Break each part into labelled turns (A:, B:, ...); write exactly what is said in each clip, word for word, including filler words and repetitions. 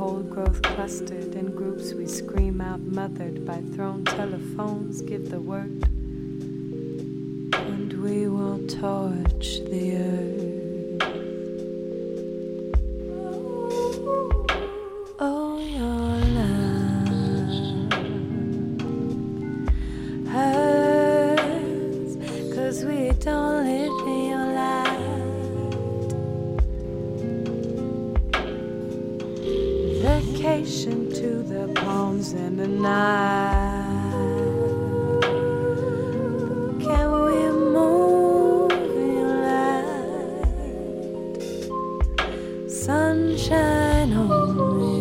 A: old growth clustered in groups we scream out, mothered by thrown telephones, give the word, and we will torch the earth. Oh, your love hurts, 'cause we don't live in your light. Vacation to the palms in the night. Can we move in your light? Sunshine on me.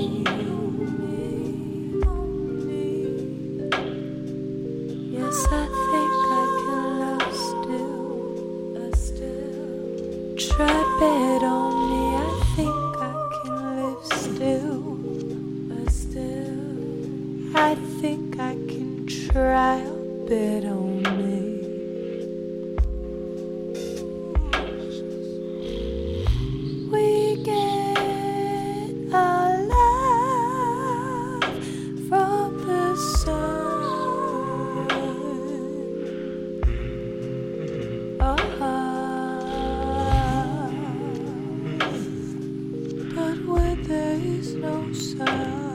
A: Yes, I think I can love still. Trap it on me. I think I can live still. I think I can try a bit on me. We get our love from the sun. Oh, but when there is no sun,